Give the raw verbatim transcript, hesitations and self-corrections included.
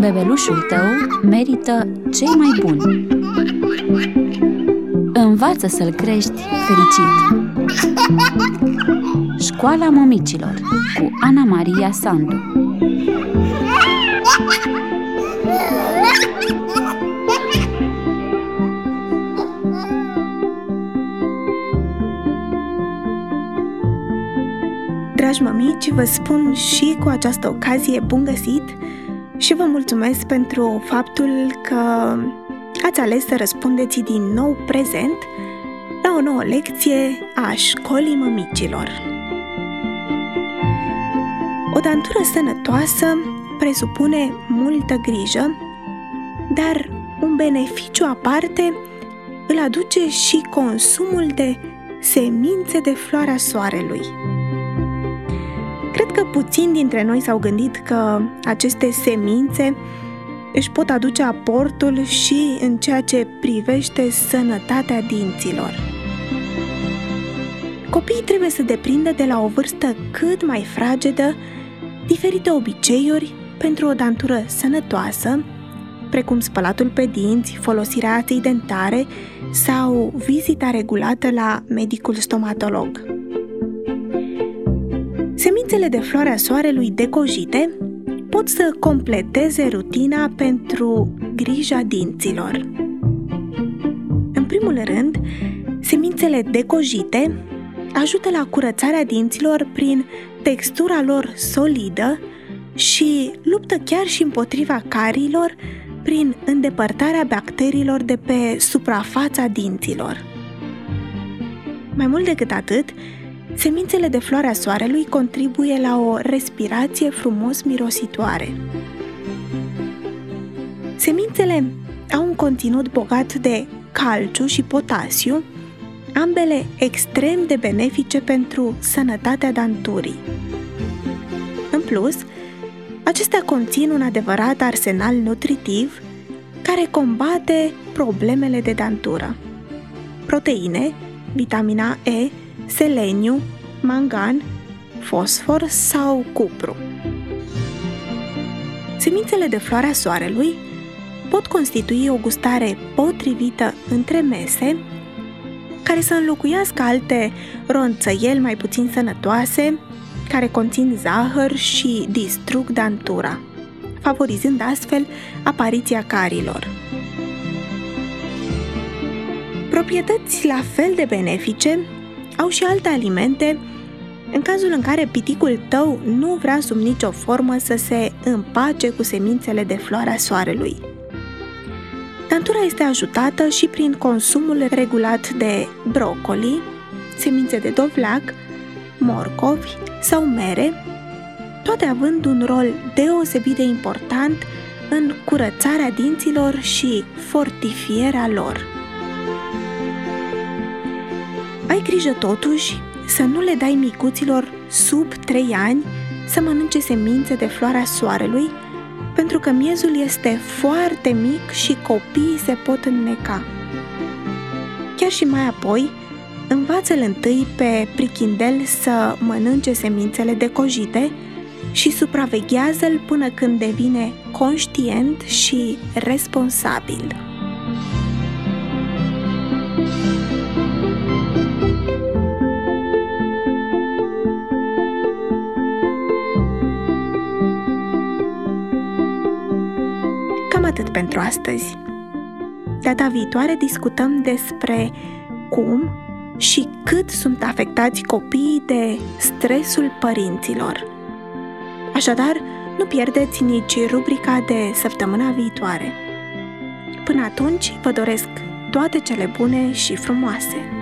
Bebelușul tău merită cei mai buni. Învață să-l crești fericit. Școala Mămicilor cu Ana Maria Sandu. Dragi mămici, vă spun și cu această ocazie bun găsit și vă mulțumesc pentru faptul că ați ales să răspundeți din nou prezent la o nouă lecție a Școlii Mămicilor. O dantură sănătoasă presupune multă grijă, dar un beneficiu aparte îl aduce și consumul de semințe de floarea soarelui. Cred că puțini dintre noi s-au gândit că aceste semințe își pot aduce aportul și în ceea ce privește sănătatea dinților. Copiii trebuie să deprindă de la o vârstă cât mai fragedă diferite obiceiuri pentru o dantură sănătoasă, precum spălatul pe dinți, folosirea aței dentare sau vizita regulată la medicul stomatolog. Semințele de floarea soarelui decojite pot să completeze rutina pentru grija dinților. În primul rând, semințele decojite ajută la curățarea dinților prin textura lor solidă și luptă chiar și împotriva cariilor prin îndepărtarea bacteriilor de pe suprafața dinților. Mai mult decât atât, semințele de floarea soarelui contribuie la o respirație frumos mirositoare. Semințele au un conținut bogat de calciu și potasiu, ambele extrem de benefice pentru sănătatea danturii. În plus, acestea conțin un adevărat arsenal nutritiv care combate problemele de dantură. Proteine, vitamina E, seleniu, mangan, fosfor sau cupru. Semințele de floarea soarelui pot constitui o gustare potrivită între mese, care să înlocuiască alte ronțăieli mai puțin sănătoase, care conțin zahăr și distrug dantura, favorizând astfel apariția carilor. Proprietăți la fel de benefice au și alte alimente în cazul în care piticul tău nu vrea sub nicio formă să se împace cu semințele de floarea soarelui. Dantura este ajutată și prin consumul regulat de brocoli, semințe de dovleac, morcovi sau mere, toate având un rol deosebit de important în curățarea dinților și fortifierea lor. Ai grijă totuși să nu le dai micuților sub trei ani să mănânce semințe de floarea soarelui, pentru că miezul este foarte mic și copiii se pot înneca. Chiar și mai apoi, învață-l întâi pe prichindel să mănânce semințele decojite și supraveghează-l până când devine conștient și responsabil. Atât pentru astăzi. Data viitoare discutăm despre cum și cât sunt afectați copiii de stresul părinților. Așadar, nu pierdeți nici rubrica de săptămâna viitoare. Până atunci, vă doresc toate cele bune și frumoase!